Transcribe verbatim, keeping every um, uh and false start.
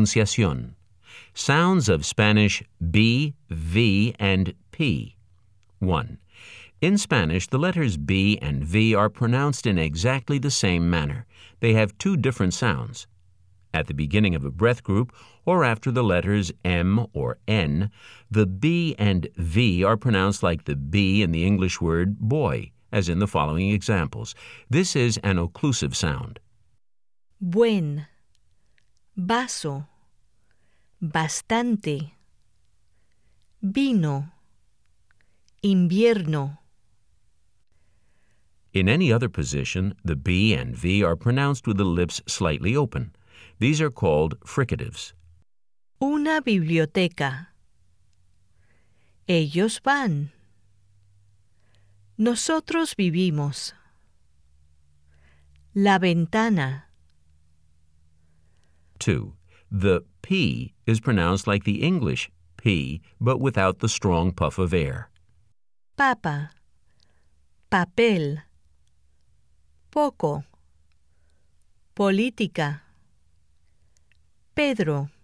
pronunciación. Sounds of Spanish B, V, and P. one. In Spanish, the letters B and V are pronounced in exactly the same manner. They have two different sounds. At the beginning of a breath group, or after the letters M or N, the B and V are pronounced like the B in the English word boy, as in the following examples. This is an occlusive sound. Buen, vaso, bastante, vino, invierno. In any other position, the B and V are pronounced with the lips slightly open. These are called fricatives. Una biblioteca. Ellos van. Nosotros vivimos. La ventana. two. The P is pronounced like the English P, but without the strong puff of air. Papa. Papel. Poco. Política. Pedro.